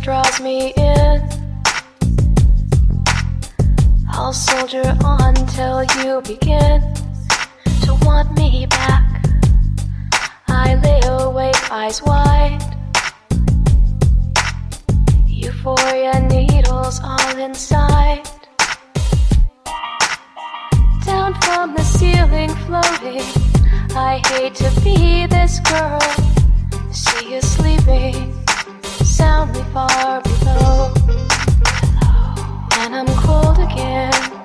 draws me in. I'll soldier on till you begin to want me back. I lay awake, eyes wide, euphoria needles all inside. Down from the ceiling floating, I hate to be this girl. See you sleeping soundly far below, and I'm cold again.